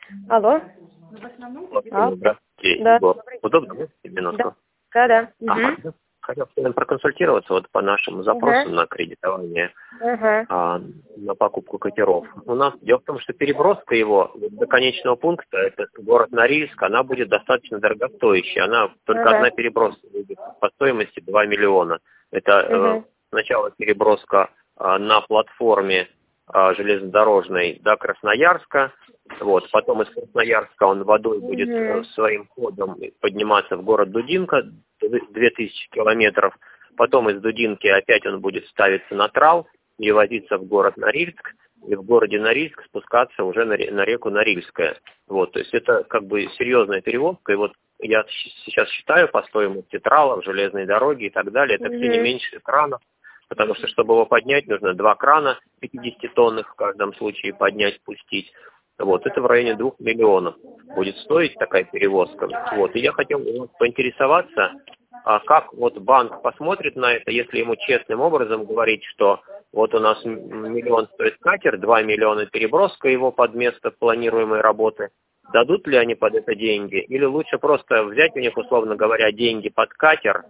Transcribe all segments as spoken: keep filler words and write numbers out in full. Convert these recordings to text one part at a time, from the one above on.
Алло. А? Здравствуйте, Да. Егор. Удобно, да? Минутку. Да, да. Ага. Угу. Хотел с вами проконсультироваться вот по нашему запросу Угу. на кредитование, Ага. а, на покупку катеров. У нас дело в том, что переброска его до конечного пункта, это город Норильск, она будет достаточно дорогостоящей. Она только Ага. одна переброска будет по стоимости два миллиона. Это э, Угу. сначала переброска э, на платформе э, железнодорожной до Красноярска. Вот, потом из Красноярска он водой будет э, Угу. своим ходом подниматься в город Дудинка, две тысячи километров. Потом из Дудинки опять он будет ставиться на трал и возиться в город Норильск, и в городе Норильск спускаться уже на, ре- на реку Норильская. Вот, то есть это как бы серьезная перевозка, и вот я щ- сейчас считаю по стоимости тралов, железной дороги и так далее, это все не Угу. меньше кранов, потому что, чтобы его поднять, нужно два крана пятидесятитонных в каждом случае поднять, спустить. Вот, это в районе двух миллионов будет стоить такая перевозка. Вот, и я хотел у вас поинтересоваться, а как вот банк посмотрит на это, если ему честным образом говорить, что вот у нас м- миллион стоит катер, два миллиона переброска его под место планируемой работы. Дадут ли они под это деньги? Или лучше просто взять у них, условно говоря, деньги под катер,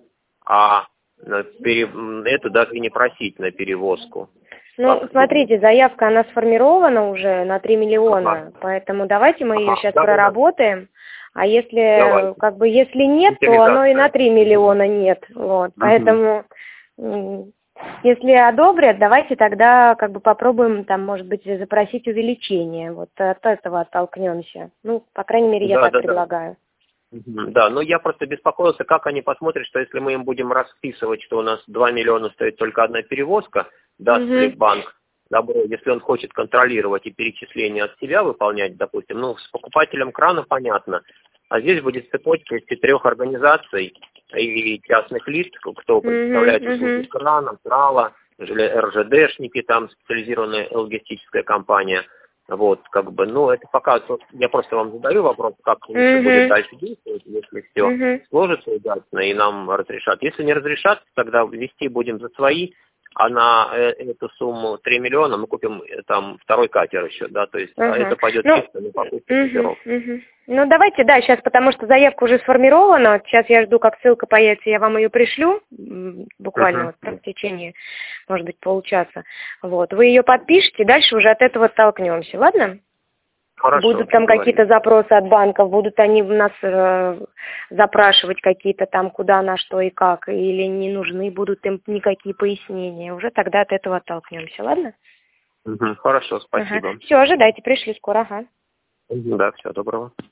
а на пере- м, это даже и не просить на перевозку? Ну, Как? смотрите, заявка, она сформирована уже на три миллиона, Ага. поэтому давайте мы ее Ага, сейчас да, да, да. проработаем, а если, Давайте. как бы, если нет, то оно и на Утилизация. три миллиона нет, вот, Мгм. поэтому, м, если одобрят, давайте тогда, как бы, попробуем, там, может быть, запросить увеличение, вот, от этого оттолкнемся, ну, по крайней мере, я Да, так да, да. предлагаю. Мгм. Да, но я просто беспокоился, как они посмотрят, что если мы им будем расписывать, что у нас два миллиона стоит только одна перевозка, даст ли Угу. банк добро, если он хочет контролировать и перечисления от себя выполнять, допустим, ну, с покупателем крана понятно, а здесь будет цепочка из четырех организаций и частных лиц, кто предоставляет услуги Угу. крана, трала, эр жэ дэшники, там специализированная логистическая компания. Вот, как бы, ну, это пока, вот я просто вам задаю вопрос, как лучше будет Угу. дальше действовать, если все Угу. сложится удачно и нам разрешат. Если не разрешат, тогда ввести будем за свои, а на э, эту сумму три миллиона мы купим э, там второй катер еще, да, то есть, а Ага. это пойдет Ну, чисто на покупку угу, катеров. угу. Ну, давайте, да, сейчас, потому что заявка уже сформирована. Сейчас я жду, как ссылка появится, я вам ее пришлю, м, буквально вот там в течение, может быть, получаса. Вот, вы ее подпишите, дальше уже от этого оттолкнемся, ладно? Хорошо, Будут там договорились. какие-то запросы от банков, будут они в нас э, запрашивать какие-то там, куда, на что и как, или не нужны будут им никакие пояснения. Уже тогда от этого оттолкнемся, ладно? Мгм. Хорошо, Ага. спасибо. Все, ожидайте, пришли скоро, ага. Мгм. Да, всего доброго.